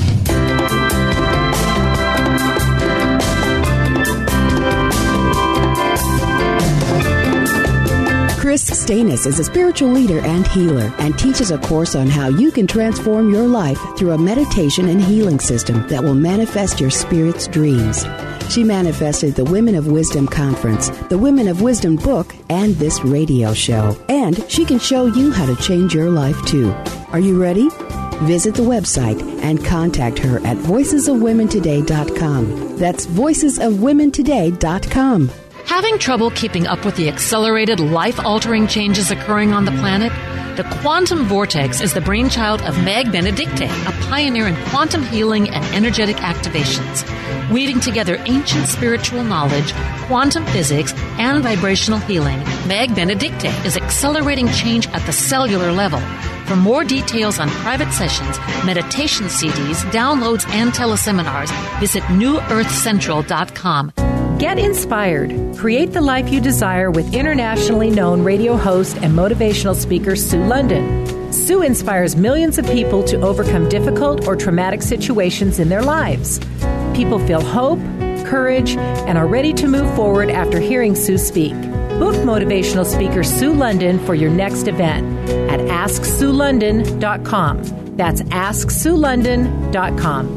Speaker 6: Chris Stanis is a spiritual leader and healer and teaches a course on how you can transform your life through a meditation and healing system that will manifest your spirit's dreams. She manifested the Women of Wisdom Conference, the Women of Wisdom book, and this radio show. And she can show you how to change your life, too. Are you ready? Visit the website and contact her at voices of women today dot com. That's voices of women today dot com.
Speaker 13: Having trouble keeping up with the accelerated, life-altering changes occurring on the planet? The Quantum Vortex is the brainchild of Meg Benedicte, a pioneer in quantum healing and energetic activations. Weaving together ancient spiritual knowledge, quantum physics, and vibrational healing, Meg Benedicte is accelerating change at the cellular level. For more details on private sessions, meditation C Ds, downloads, and teleseminars, visit new earth central dot com.
Speaker 9: Get inspired. Create the life you desire with internationally known radio host and motivational speaker Sue London. Sue inspires millions of people to overcome difficult or traumatic situations in their lives. People feel hope, courage, and are ready to move forward after hearing Sue speak. Book motivational speaker Sue London for your next event at ask sue london dot com. That's ask sue london dot com.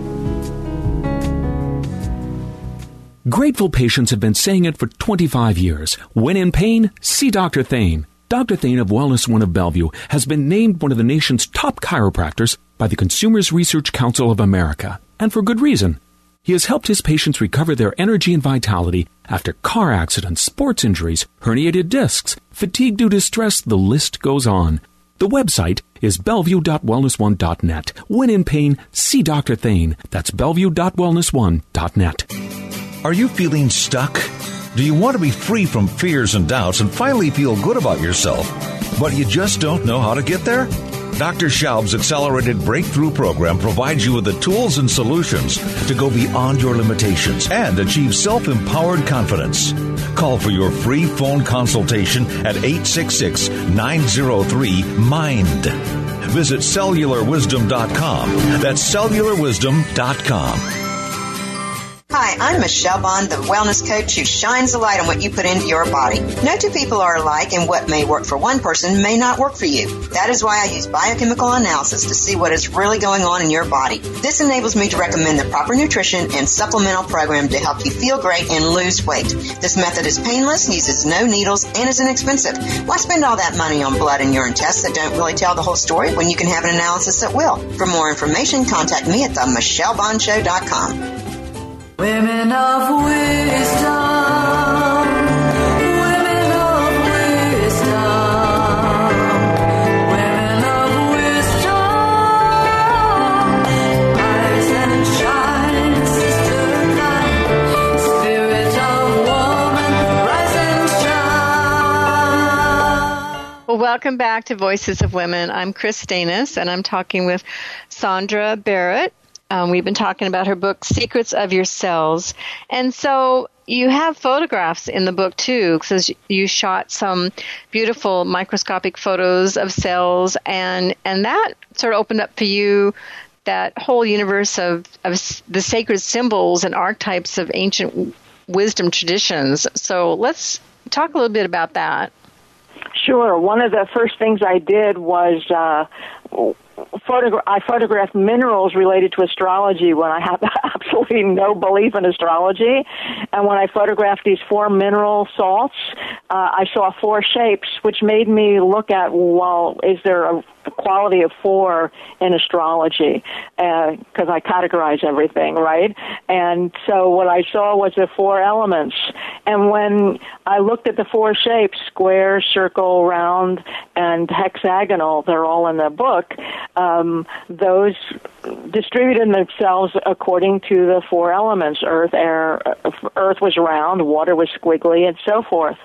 Speaker 14: Grateful patients have been saying it for twenty-five years. When in pain, see Doctor Thane. Doctor Thane of Wellness One of Bellevue has been named one of the nation's top chiropractors by the Consumers Research Council of America, and for good reason. He has helped his patients recover their energy and vitality after car accidents, sports injuries, herniated discs, fatigue due to stress, the list goes on. The website is bellevue dot wellness one dot net. When in pain, see Doctor Thane. That's bellevue dot wellness one dot net.
Speaker 15: Are you feeling stuck? Do you want to be free from fears and doubts and finally feel good about yourself, but you just don't know how to get there? Doctor Schaub's Accelerated Breakthrough Program provides you with the tools and solutions to go beyond your limitations and achieve self-empowered confidence. Call for your free phone consultation at eight six six, nine zero three, MIND. Visit cellular wisdom dot com. That's cellular wisdom dot com.
Speaker 16: Hi, Hi, I'm Michelle Bond, the wellness coach who shines a light on what you put into your body. No two people are alike, and what may work for one person may not work for you. That is why I use biochemical analysis to see what is really going on in your body. This enables me to recommend the proper nutrition and supplemental program to help you feel great and lose weight. This method is painless, uses no needles, and is inexpensive. Why spend all that money on blood and urine tests that don't really tell the whole story when you can have an analysis that will? For more information, contact me at the michelle bond show dot com.
Speaker 17: Women of wisdom, women of wisdom, women of wisdom, rise and shine, sister kind, spirit of woman, rise and shine.
Speaker 3: Well, welcome back to Voices of Women. I'm Chris Danis, and I'm talking with Sandra Barrett. Um, we've been talking about her book, Secrets of Your Cells. And so you have photographs in the book, too, because you shot some beautiful microscopic photos of cells, and, and that sort of opened up for you that whole universe of, of the sacred symbols and archetypes of ancient wisdom traditions. So let's talk a little bit about that.
Speaker 4: Sure. One of the first things I did was uh, photogra- I photographed minerals related to astrology when I have absolutely no belief in astrology. And when I photographed these four mineral salts, uh, I saw four shapes, which made me look at, well, is there a quality of four in astrology? Because uh, I categorize everything, right? And so what I saw was the four elements. And when I looked at the four shapes, square, circle, round, and hexagonal, they're all in the book, um, those distributed themselves according to the four elements. Earth, air, earth was round, water was squiggly, and so forth.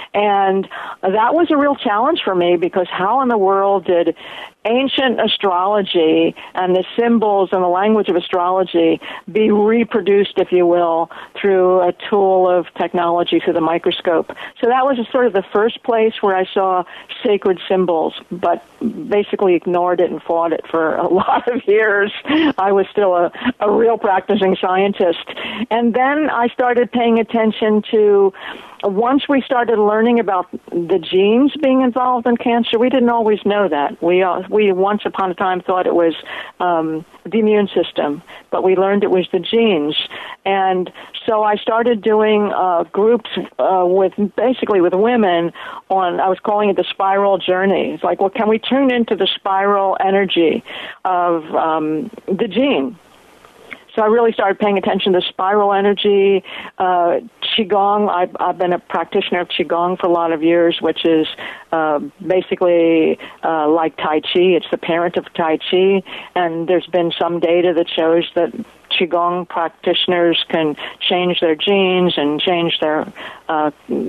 Speaker 4: And that was a real challenge for me, because how in the world did ancient astrology and the symbols and the language of astrology be reproduced, if you will, through a tool of technology, through the microscope? So that was sort of the first place where I saw sacred symbols, but basically ignored it and fought it for a lot of years. I was still a, a real practicing scientist. And then I started paying attention to, once we started learning about the genes being involved in cancer, we didn't always know that. We uh, we once upon a time thought it was um, the immune system, but we learned it was the genes. And so I started doing uh, groups uh, with basically with women on, I was calling it the spiral journey. It's like, well, can we tune into the spiral energy of um, the gene? So I really started paying attention to spiral energy, uh, Qigong. I've, I've been a practitioner of Qigong for a lot of years, which is uh, basically uh, like Tai Chi. It's the parent of Tai Chi, and there's been some data that shows that Qigong practitioners can change their genes and change their uh,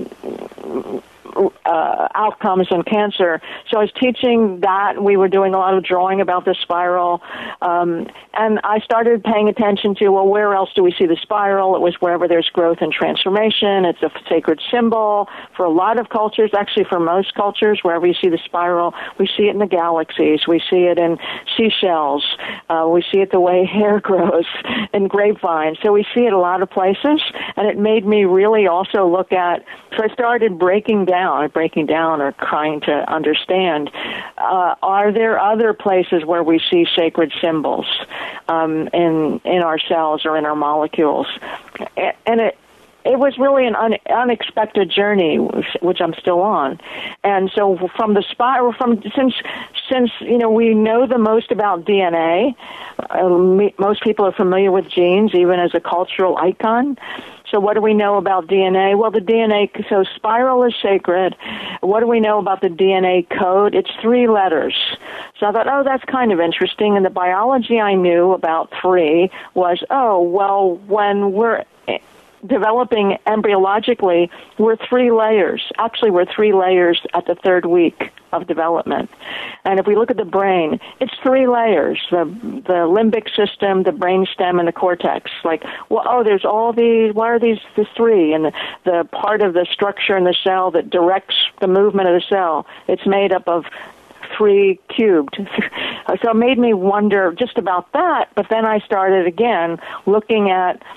Speaker 4: uh, outcomes in cancer. So I was teaching that. We were doing a lot of drawing about the spiral. Um, and I started paying attention to, well, where else do we see the spiral? It was wherever there's growth and transformation. It's a sacred symbol for a lot of cultures, actually for most cultures. Wherever you see the spiral, we see it in the galaxies. We see it in seashells. Uh, we see it the way hair grows in grapevines. So we see it a lot of places. And it made me really also look at, so I started breaking down, breaking down or trying to understand, uh, are there other places where we see sacred symbols um, in in our cells or in our molecules? And it it was really an un, unexpected journey, which I'm still on. And so from the spiral, from since since you know we know the most about D N A, uh, most people are familiar with genes, even as a cultural icon. So what do we know about D N A? Well, the D N A, so spiral is sacred. What do we know about the D N A code? It's three letters. So I thought, oh, that's kind of interesting. And the biology I knew about three was, oh, well, when we're developing embryologically, we're three layers. Actually, we're three layers at the third week of development. And if we look at the brain, it's three layers, the the limbic system, the brainstem, and the cortex. Like, well, oh, there's all these, why are these the three? And the, the part of the structure in the cell that directs the movement of the cell, it's made up of three cubed. So it made me wonder just about that, but then I started again looking at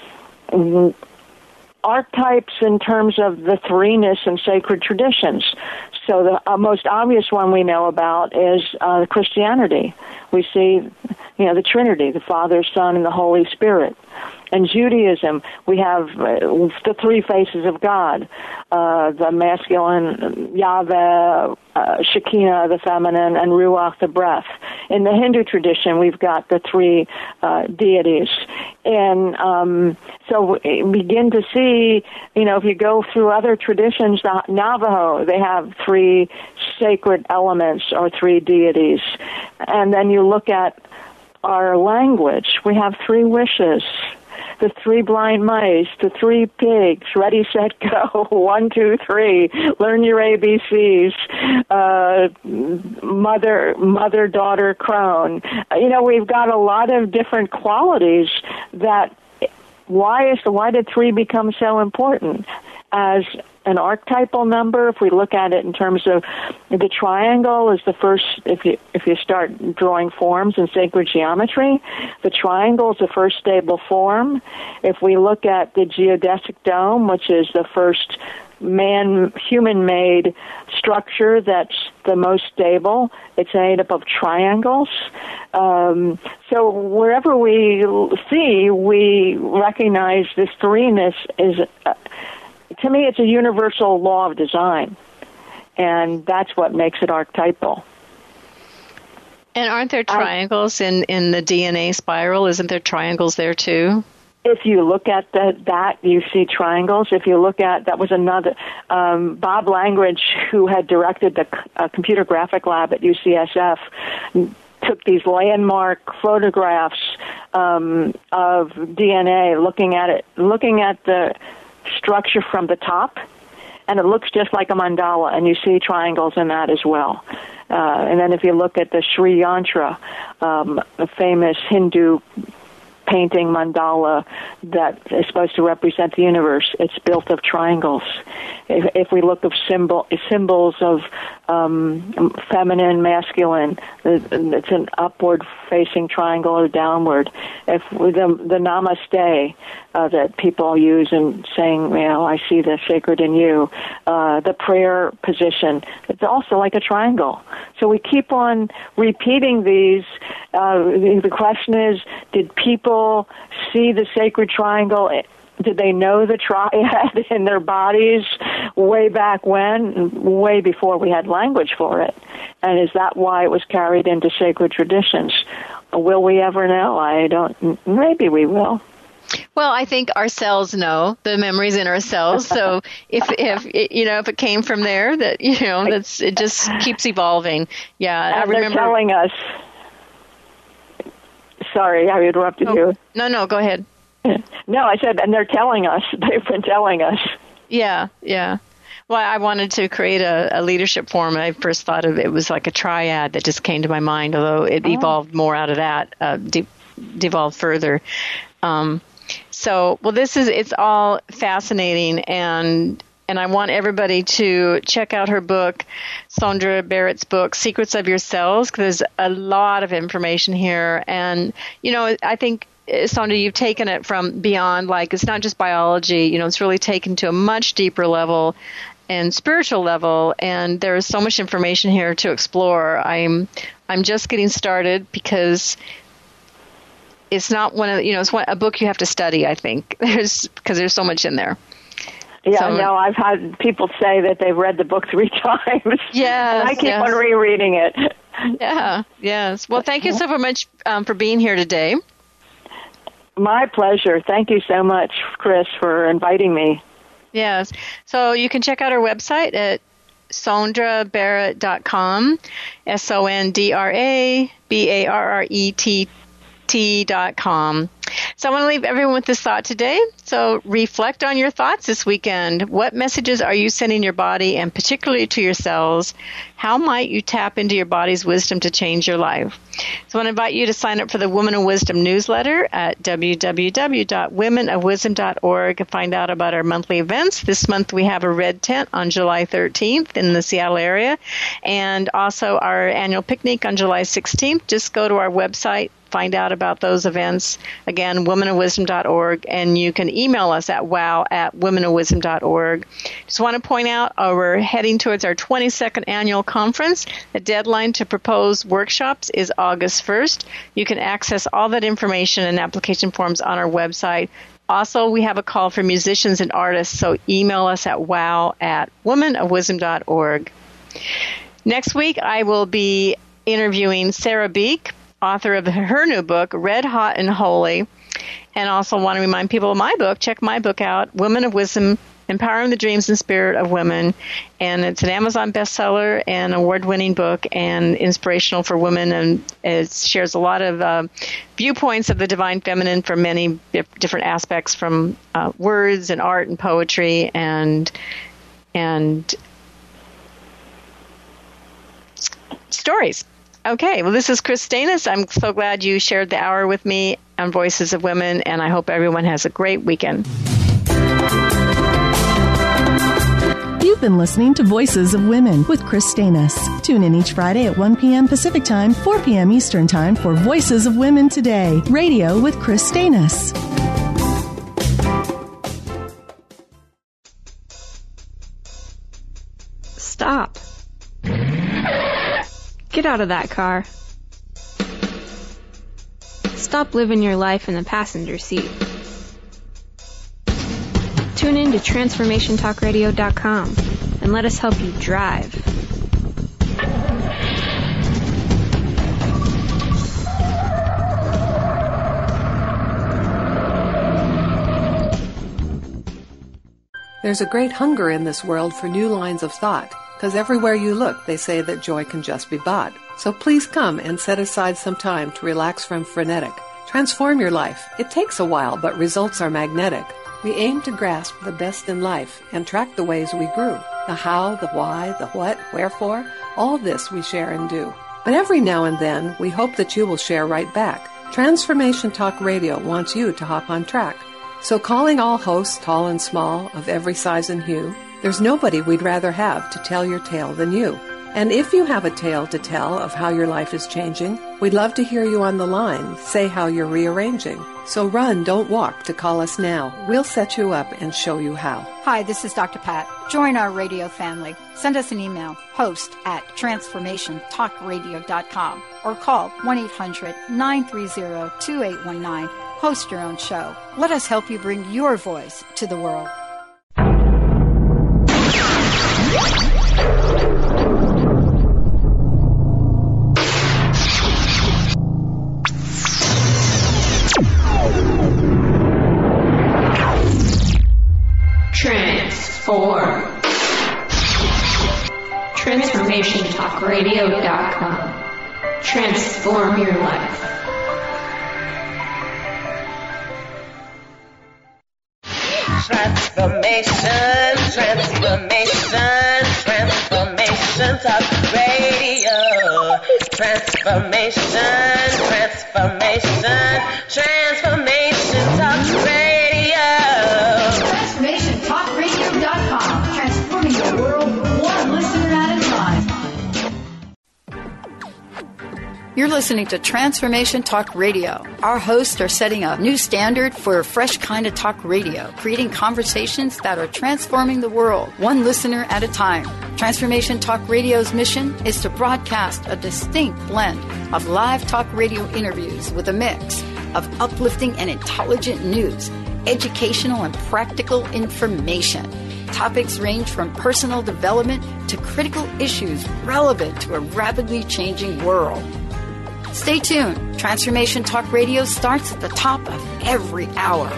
Speaker 4: archetypes in terms of the threeness and sacred traditions. So the uh, most obvious one we know about is uh, Christianity. We see, you know, the Trinity, the Father, Son, and the Holy Spirit. In Judaism, we have uh, the three faces of God, uh, the masculine, Yahweh, uh, Shekinah, the feminine, and Ruach, the breath. In the Hindu tradition, we've got the three uh, deities. And um, so we begin to see, you know, if you go through other traditions, the Navajo, they have three sacred elements or three deities. And then you look at our language, we have three wishes. The three blind mice, the three pigs, ready, set, go, one, two, three, learn your A B Cs, uh, mother, mother, daughter, crone. You know, we've got a lot of different qualities that, why is the, why did three become so important? As an archetypal number, if we look at it in terms of the triangle is the first, if you if you start drawing forms in sacred geometry, the triangle is the first stable form. If we look at the geodesic dome, which is the first man, human-made structure that's the most stable, it's made up of triangles. Um, so wherever we see, we recognize this threeness is... Uh, To me, it's a universal law of design, and that's what makes it archetypal.
Speaker 3: And aren't there triangles in, in the D N A spiral? Isn't there triangles there, too?
Speaker 4: If you look at the, that, you see triangles. If you look at, that was another, um, Bob Langridge, who had directed the uh, computer graphic lab at U C S F, took these landmark photographs um, of D N A, looking at it, looking at the structure from the top, and it looks just like a mandala, and you see triangles in that as well. Uh, and then if you look at the Sri Yantra, um, the famous Hindu painting mandala that is supposed to represent the universe, it's built of triangles. If, if we look at symbol, symbols of um, feminine, masculine, it's an upward-facing triangle or downward. If we, the, the namaste uh, that people use in saying, you know, I see the sacred in you, uh, the prayer position, it's also like a triangle. So we keep on repeating these. Uh, the, the question is, did people see the sacred triangle? Did they know the triad in their bodies way back when, way before we had language for it? And is that why it was carried into sacred traditions? Will we ever know? I don't. Maybe we will.
Speaker 3: Well, I think our cells know the memories in our cells. So if if it, you know if it came from there, that you know that's it just keeps evolving. Yeah,
Speaker 4: and
Speaker 3: I remember
Speaker 4: they're telling us. Sorry, I interrupted
Speaker 3: oh,
Speaker 4: you.
Speaker 3: No, no, go ahead.
Speaker 4: No, I said, and they're telling us. They've been telling us.
Speaker 3: Yeah, yeah. Well, I wanted to create a, a leadership forum. I first thought of it was like a triad that just came to my mind, although it oh. evolved more out of that, uh, de- devolved further. Um, so, well, this is, it's all fascinating, and and I want everybody to check out her book, Sondra Barrett's book, Secrets of Your Cells, because there's a lot of information here. And, you know, I think, Sondra, you've taken it from beyond, like, it's not just biology, you know, it's really taken to a much deeper level and spiritual level, and there's so much information here to explore. I'm I'm just getting started because it's not one of, you know, it's one, a book you have to study, I think, there's because there's so much in there.
Speaker 4: Yeah,
Speaker 3: so,
Speaker 4: no, I've had people say that they've read the book three times.
Speaker 3: Yes,
Speaker 4: and I keep
Speaker 3: yes.
Speaker 4: on rereading it.
Speaker 3: Yeah, yes. Well, thank you so much um, for being here today.
Speaker 4: My pleasure. Thank you so much, Chris, for inviting me.
Speaker 3: Yes. So you can check out our website at sondra barrett dot com, S O N D R A B A R R E T T dot com. So I want to leave everyone with this thought today. So reflect on your thoughts this weekend. What messages are you sending your body, and particularly to your cells? How might you tap into your body's wisdom to change your life? So I want to invite you to sign up for the Women of Wisdom newsletter at w w w dot women of wisdom dot org and find out about our monthly events. This month we have a red tent on July thirteenth in the Seattle area, and also our annual picnic on July sixteenth. Just go to our website, find out about those events. Again, women of wisdom dot org, and you can email us at wow at women of wisdom dot org. Just want to point out, uh, we're heading towards our twenty-second annual conference. The deadline to propose workshops is August first. You can access all that information and application forms on our website. Also, we have a call for musicians and artists, so email us at wow at women of wisdom dot org. Next week, I will be interviewing Sarah Beek, author of her new book, Red Hot and Holy. And also want to remind people of my book. Check my book out, Women of Wisdom, Empowering the Dreams and Spirit of Women. And it's an Amazon bestseller and award-winning book and inspirational for women. And it shares a lot of uh, viewpoints of the divine feminine from many different aspects, from uh, words and art and poetry and and stories. Okay, well, this is Chris Stanis. I'm so glad you shared the hour with me on Voices of Women, and I hope everyone has a great weekend.
Speaker 2: You've been listening to Voices of Women with Chris Stanis. Tune in each Friday at one p.m. Pacific Time, four p.m. Eastern Time for Voices of Women Today, radio with Chris Stanis.
Speaker 18: Stop. Get out of that car. Stop living your life in the passenger seat. Tune in to transformation talk radio dot com and let us help you drive.
Speaker 19: There's a great hunger in this world for new lines of thought, because everywhere you look, they say that joy can just be bought. So please come and set aside some time to relax from frenetic. Transform your life. It takes a while, but results are magnetic. We aim to grasp the best in life and track the ways we grew. The how, the why, the what, wherefore, all this we share and do. But every now and then, we hope that you will share right back. Transformation Talk Radio wants you to hop on track. So calling all hosts, tall and small, of every size and hue, there's nobody we'd rather have to tell your tale than you. And if you have a tale to tell of how your life is changing, we'd love to hear you on the line. Say how you're rearranging. So run, don't walk to call us now. We'll set you up and show you how.
Speaker 20: Hi, this is Doctor Pat. Join our radio family. Send us an email, host at transformation talk radio dot com, or call one eight hundred nine three zero two eight one nine. Host your own show. Let us help you bring your voice to the world.
Speaker 18: Transform. transformation talk radio dot com. Transform your life.
Speaker 21: Transformation, transformation, transformation talk radio. Transformation, transformation, transformation talk radio.
Speaker 20: transformation talk radio dot com. Transforming the world one listener at a time. You're listening to Transformation Talk Radio. Our hosts are setting a new standard for a fresh kind of talk radio, creating conversations that are transforming the world, one listener at a time. Transformation Talk Radio's mission is to broadcast a distinct blend of live talk radio interviews with a mix of uplifting and intelligent news, educational and practical information. Topics range from personal development to critical issues relevant to a rapidly changing world. Stay tuned. Transformation Talk Radio starts at the top of every hour.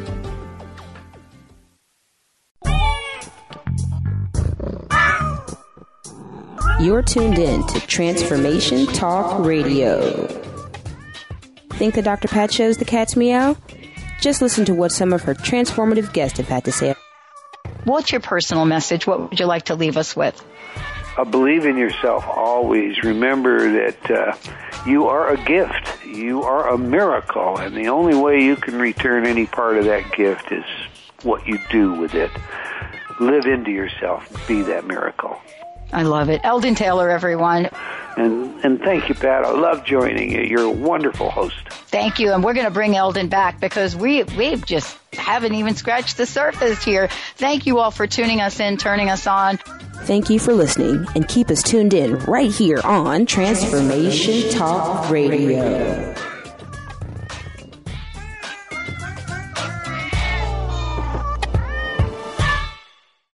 Speaker 22: You're tuned in to Transformation Talk Radio. Think that Doctor Pat shows the cat's meow? Just listen to what some of her transformative guests have had to say.
Speaker 20: What's your personal message? What would you like to leave us with?
Speaker 23: Uh, believe in yourself always. Remember that uh, you are a gift. You are a miracle. And the only way you can return any part of that gift is what you do with it. Live into yourself. Be that miracle.
Speaker 20: I love it. Eldon Taylor, everyone.
Speaker 23: And and thank you, Pat. I love joining you. You're a wonderful host.
Speaker 1: Thank you, and we're going to bring Eldon back because we we just haven't even scratched the surface here. Thank you all for tuning us in, turning us on.
Speaker 22: Thank you for listening, and keep us tuned in right here on Transformation Talk Radio.